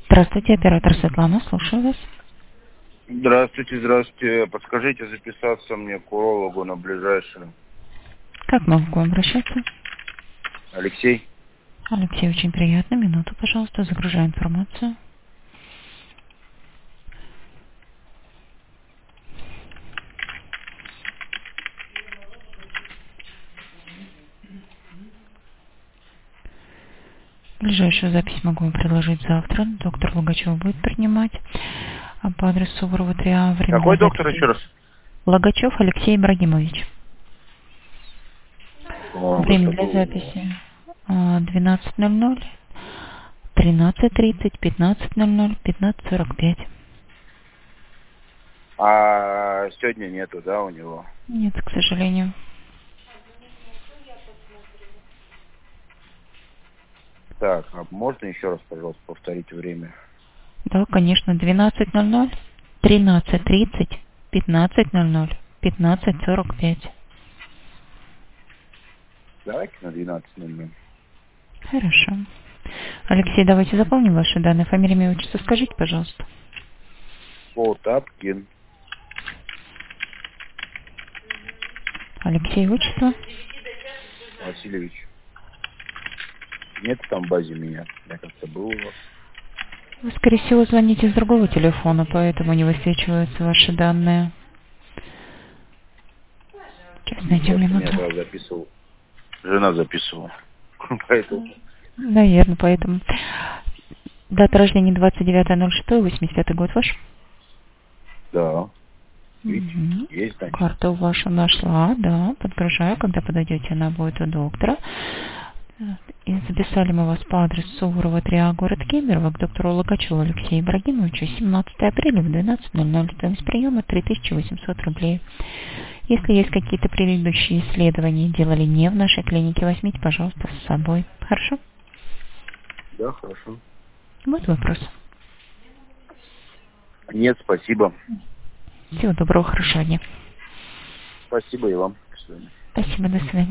Здравствуйте, оператор Светлана, слушаю вас. Здравствуйте, здравствуйте. Подскажите записаться мне к урологу на ближайшее. Как могу к вам обращаться? Алексей? Алексей, очень приятно. Минуту, пожалуйста, загружаю информацию. Ближайшую запись могу вам предложить завтра. Доктор Логачев будет принимать по адресу Суворова 3А. Время для Какой доктор записи. еще раз? Логачев Алексей Ибрагимович. По-моему, Время как-то для был. записи 12:00, 13:30, 15:00, 15:45. А сегодня нету, да, у него? Нет, к сожалению. Так, а можно еще раз, пожалуйста, повторить время? Да, конечно, 12:00, 13:30, 15:00, 15:45. Давайте на 12:00. Хорошо. Алексей, давайте запомним ваши данные. Фамилия, имя, отчество скажите, пожалуйста. Полтапкин Алексей, отчество. Васильевич. Нет там в базе меня. Я как-то был у вас. Вы, скорее всего, звоните с другого телефона, поэтому не высвечиваются ваши данные. Сейчас найдем Просто меня минуту. тогда записывал. Жена записывала. Поэтому. Наверное, поэтому. Дата рождения 29.06.85 год ваш? Да. Видите? Угу. Есть, значит. Карту вашу нашла, да, подгружаю. Когда подойдете, она будет у доктора. И записали мы вас по адресу Суворова 3А, город Кемерово, к доктору Логачеву Алексею Ибрагимовичу, 17 апреля в 12:00. Стоимость приема 3800 рублей. Если есть какие-то предыдущие исследования, делали не в нашей клинике, возьмите, пожалуйста, с собой. Хорошо? Да, хорошо. Вот вопрос. Нет, спасибо. Всего доброго, хорошего дня. Спасибо и вам. До свидания. Спасибо, до свидания.